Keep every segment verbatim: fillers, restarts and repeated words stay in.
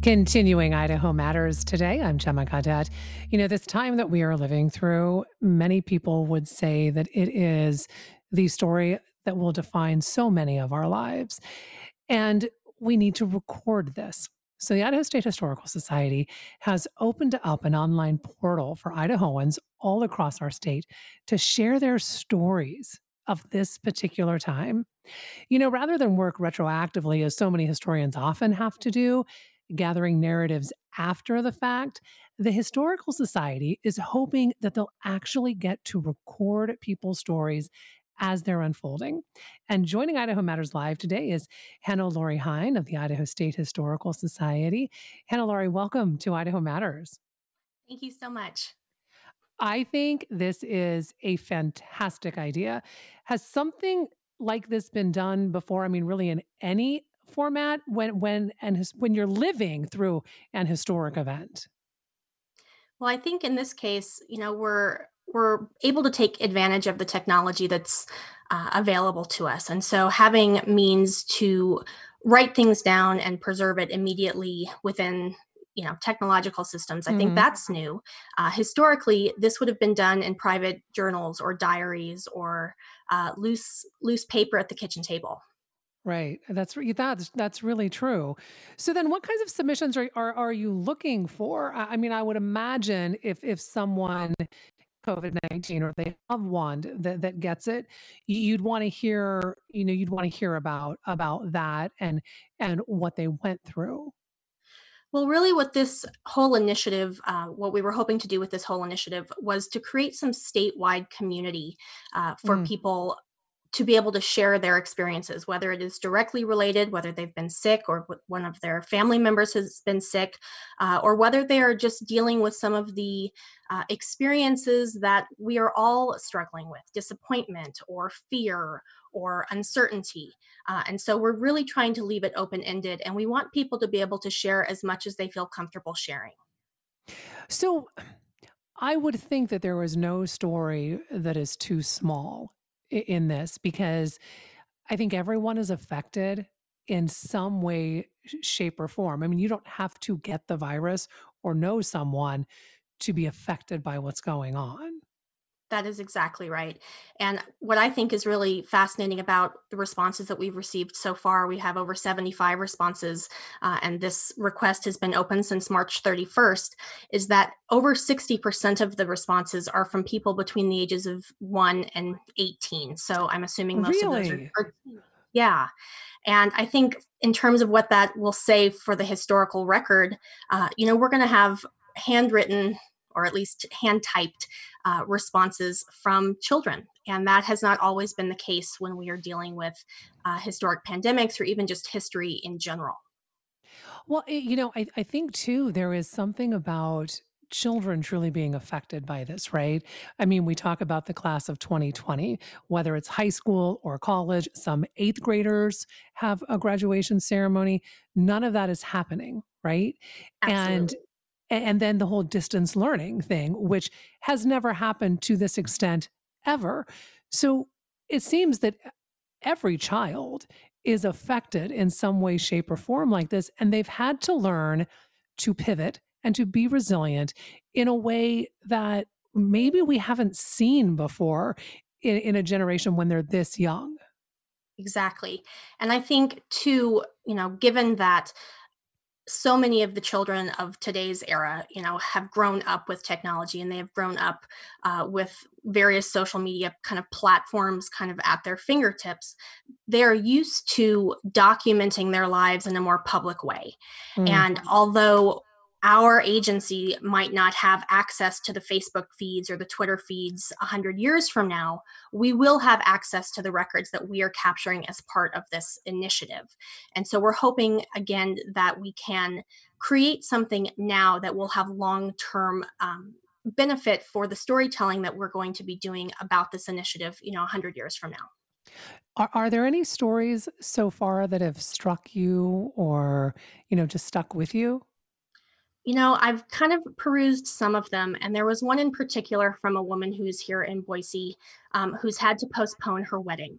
Continuing Idaho Matters today, I'm Gemma Cadet. You know, this time that we are living through, many people would say that it is the story that will define so many of our lives. And we need to record this. So, the Idaho State Historical Society has opened up an online portal for Idahoans all across our state to share their stories of this particular time. You know, rather than work retroactively, as so many historians often have to do, gathering narratives after the fact, the Historical Society is hoping that they'll actually get to record people's stories as they're unfolding. And joining Idaho Matters Live today is Hannah Laurie Hine of the Idaho State Historical Society. Hannah Laurie, welcome to Idaho Matters. Thank you so much. I think this is a fantastic idea. Has something like this been done before? I mean, really in any format when when and his, when you're living through an historic event? Well, I think in this case, you know, we're we're able to take advantage of the technology that's uh, available to us, and so having means to write things down and preserve it immediately within you know technological systems. I think Mhm. that's new. Uh, historically, this would have been done in private journals or diaries or uh, loose loose paper at the kitchen table. Right. That's re- that's that's really true. So then what kinds of submissions are are, are you looking for? I, I mean, I would imagine if if someone COVID nineteen or they have one that that gets it, y- you'd want to hear, you know, you'd want to hear about about that and and what they went through. Well, really, what this whole initiative, uh, what we were hoping to do with this whole initiative was to create some statewide community uh, for Mm. people to be able to share their experiences, whether it is directly related, whether they've been sick or wh- one of their family members has been sick, uh, or whether they are just dealing with some of the uh, experiences that we are all struggling with disappointment or fear or uncertainty. Uh, and so we're really trying to leave it open ended, and we want people to be able to share as much as they feel comfortable sharing. So I would think that there was no story that is too small i- in this because I think everyone is affected in some way, sh- shape, or form. I mean, you don't have to get the virus or know someone to be affected by what's going on. That is exactly right. And what I think is really fascinating about the responses that we've received so far, we have over seventy-five responses, uh, and this request has been open since March thirty-first, is that over sixty percent of the responses are from people between the ages of one and eighteen. So I'm assuming most of those are, Really? are yeah. And I think in terms of what that will say for the historical record, uh, you know, we're going to have handwritten or at least hand typed uh, responses from children. And that has not always been the case when we are dealing with uh, historic pandemics or even just history in general. Well, it, you know, I, I think too, there is something about children truly being affected by this, right? I mean, we talk about the class of twenty twenty, whether it's high school or college, some eighth graders have a graduation ceremony. None of that is happening, right? And Absolutely. and then the whole distance learning thing, which has never happened to this extent ever. So it seems that every child is affected in some way, shape, or form like this. And they've had to learn to pivot and to be resilient in a way that maybe we haven't seen before in, in a generation when they're this young. Exactly. And I think, too, you know, given that so many of the children of today's era, you know, have grown up with technology and they have grown up uh, with various social media kind of platforms kind of at their fingertips. They're used to documenting their lives in a more public way. Mm. And although our agency might not have access to the Facebook feeds or the Twitter feeds one hundred years from now, we will have access to the records that we are capturing as part of this initiative. And so we're hoping, again, that we can create something now that will have long term um, benefit for the storytelling that we're going to be doing about this initiative, you know, one hundred years from now. Are, are there any stories so far that have struck you or, you know, just stuck with you? You know, I've kind of perused some of them, and there was one in particular from a woman who's here in Boise, um, who's had to postpone her wedding.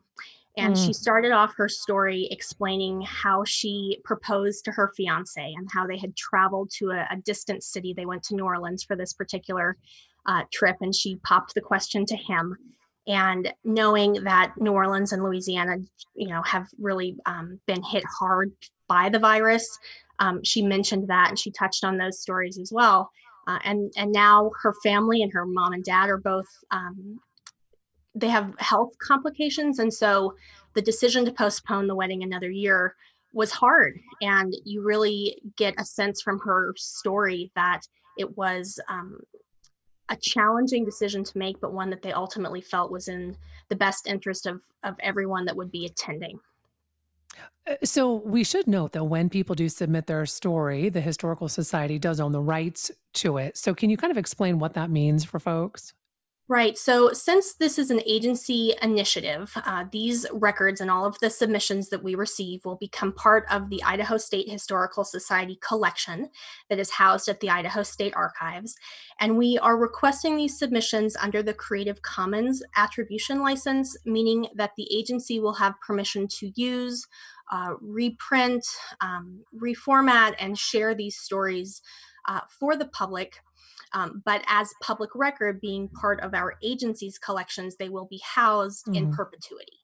And Mm. she started off her story explaining how she proposed to her fiance and how they had traveled to a, a distant city. They went to New Orleans for this particular uh, trip, and she popped the question to him. And knowing that New Orleans and Louisiana, you know, have really um, been hit hard by the virus, um, she mentioned that, and she touched on those stories as well. Uh, and and now her family and her mom and dad are both um, they have health complications, and so the decision to postpone the wedding another year was hard. And you really get a sense from her story that it was um, a challenging decision to make, but one that they ultimately felt was in the best interest of of everyone that would be attending. Uh, So we should note that when people do submit their story, the Historical Society does own the rights to it. So can you kind of explain what that means for folks? Right. So, since this is an agency initiative, uh, these records and all of the submissions that we receive will become part of the Idaho State Historical Society collection that is housed at the Idaho State Archives. And we are requesting these submissions under the Creative Commons attribution license, meaning that the agency will have permission to use, uh, reprint, um, reformat, and share these stories uh, for the public, um, but as public record, being part of our agency's collections, they will be housed in Mhm. perpetuity.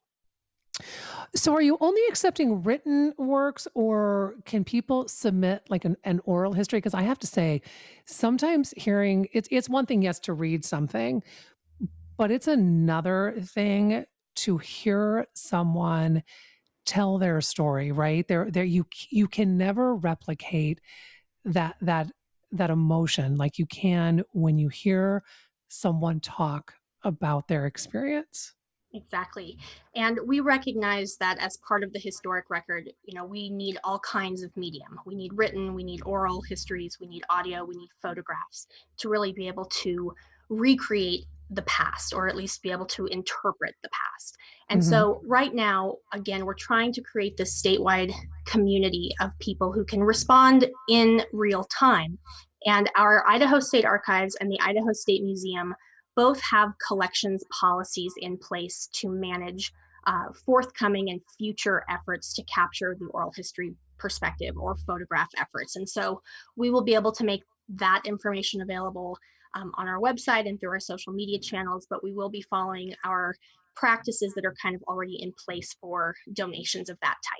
So are you only accepting written works or can people submit like an, an oral history? Because I have to say, sometimes hearing it's it's one thing, yes, to read something, but it's another thing to hear someone tell their story, right? There there you c- you can never replicate that that that emotion like you can when you hear someone talk about their experience. Exactly. And we recognize that as part of the historic record, you know, we need all kinds of medium. We need written, we need oral histories, we need audio, we need photographs to really be able to recreate the past, or at least be able to interpret the past. And Mhm. so, right now, again, we're trying to create this statewide community of people who can respond in real time. And our Idaho State Archives and the Idaho State Museum both have collections policies in place to manage uh, forthcoming and future efforts to capture the oral history perspective or photograph efforts. And so we will be able to make that information available um, on our website and through our social media channels, but we will be following our practices that are kind of already in place for donations of that type.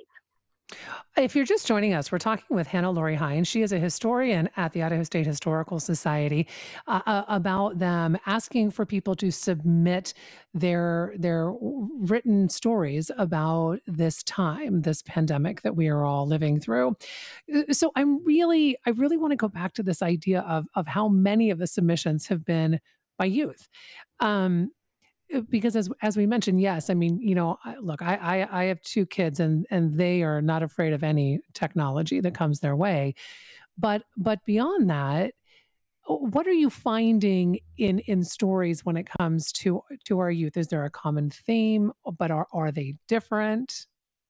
If you're just joining us, we're talking with Hannah Lori Hines. She is a historian at the Idaho State Historical Society uh, uh, about them asking for people to submit their their written stories about this time, this pandemic that we are all living through. Uh, So I'm really, I really want to go back to this idea of of how many of the submissions have been by youth. Um, uh, because as as we mentioned, yes, I mean, you know, I, look, I, I I have two kids, and and they are not afraid of any technology that comes their way. But but beyond that, uh, what are you finding in in stories when it comes to to our youth? Is there a common theme, but are are they different?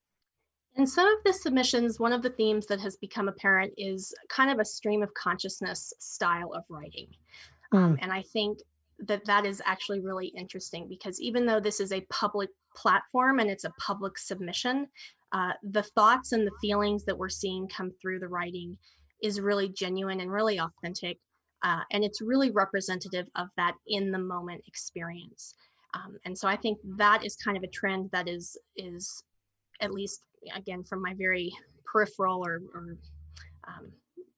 In some of the submissions, one of the themes that has become apparent is kind of a stream of consciousness style of writing. Um, Mm, and I think that that is actually really interesting because even though this is a public platform and it's a public submission, uh, the thoughts and the feelings that we're seeing come through the writing is really genuine and really authentic. Uh, and it's really representative of that in the moment experience. Um, and so I think that is kind of a trend that is is at least again from my very peripheral or, or um,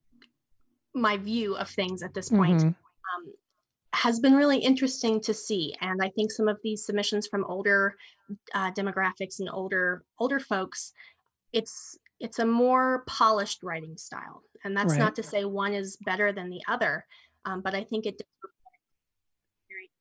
my view of things at this point, mhm. um, has been really interesting to see. And I think some of these submissions from older uh, demographics and older older folks, it's it's a more polished writing style. And that's Right. not to say one is better than the other, um, but I think it very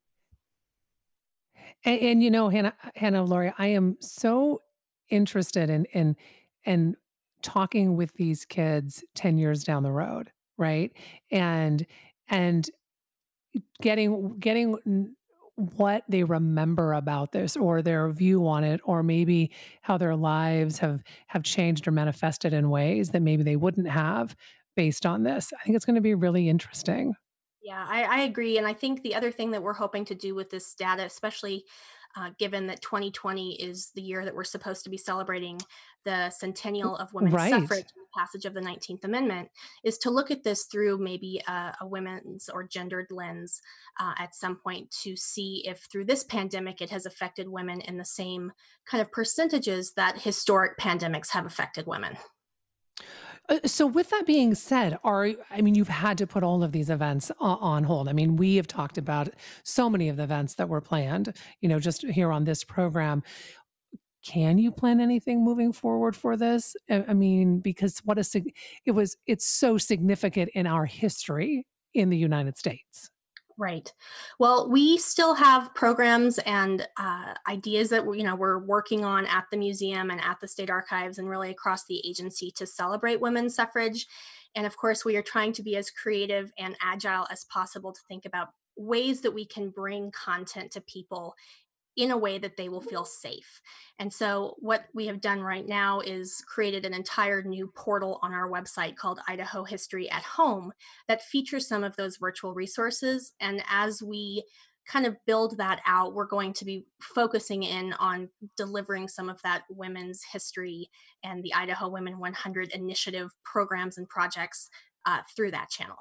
And, and you know, Hannah, Hannah, Lori, I am so interested in in in talking with these kids ten years down the road, right? And and getting getting n- what they remember about this or their view on it or maybe how their lives have have changed or manifested in ways that maybe they wouldn't have based on this. I think it's going to be really interesting. Yeah, I, I agree. And I think the other thing that we're hoping to do with this data, especially uh, given that twenty twenty is the year that we're supposed to be celebrating the centennial of women's suffrage Right. and the passage of the nineteenth Amendment, is to look at this through maybe a, a women's or gendered lens uh, at some point, to see if through this pandemic it has affected women in the same kind of percentages that historic pandemics have affected women. Uh, so with that being said, are I mean, you've had to put all of these events o- on hold. I mean, we have talked about so many of the events that were planned, you know, just here on this program. Can you plan anything moving forward for this? I, I mean, because what a sig- it was, it's so significant in our history in the United States. Right. Well, we still have programs and uh, ideas that we, you know we're working on at the museum and at the state archives and really across the agency to celebrate women's suffrage. And of course, we are trying to be as creative and agile as possible to think about ways that we can bring content to people in a way that they will feel safe. And so, what we have done right now is created an entire new portal on our website called Idaho History at Home that features some of those virtual resources. And as we kind of build that out, we're going to be focusing in on delivering some of that women's history and the Idaho Women one hundred initiative programs and projects uh, through that channel.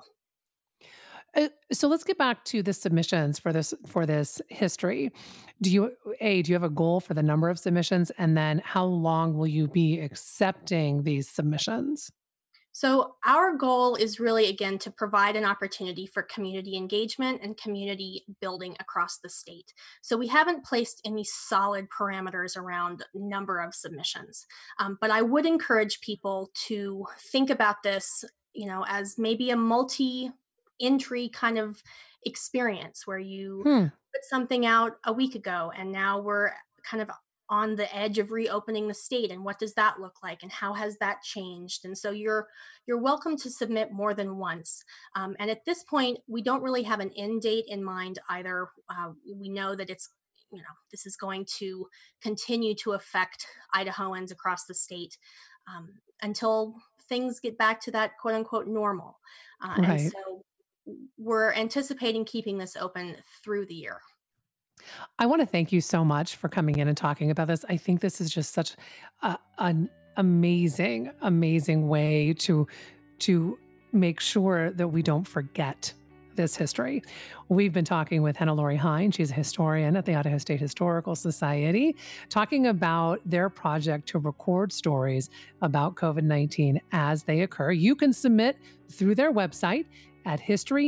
Uh, so let's get back to the submissions for this for this history. Do you a do you have a goal for the number of submissions, and then how long will you be accepting these submissions? So, our goal is really, again, to provide an opportunity for community engagement and community building across the state. So, we haven't placed any solid parameters around number of submissions. Um, but I would encourage people to think about this, you know, as maybe a multi entry kind of experience where you Hmm. put something out a week ago and now we're kind of on the edge of reopening the state, and what does that look like and how has that changed. And so you're you're welcome to submit more than once. Um, and at this point we don't really have an end date in mind either. Uh, we know that it's, you know this is going to continue to affect Idahoans across the state um, until things get back to that quote unquote normal. Uh, and Right. so we're anticipating keeping this open through the year. I want to thank you so much for coming in and talking about this. I think this is just such a, an amazing, amazing way to to make sure that we don't forget this history. We've been talking with Hannah Lori Hine. She's a historian at the Idaho State Historical Society, talking about their project to record stories about COVID nineteen as they occur. You can submit through their website at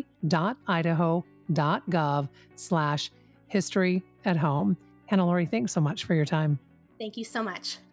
history.idaho.gov slash history at home. Hannah Lori, thanks so much for your time. Thank you so much.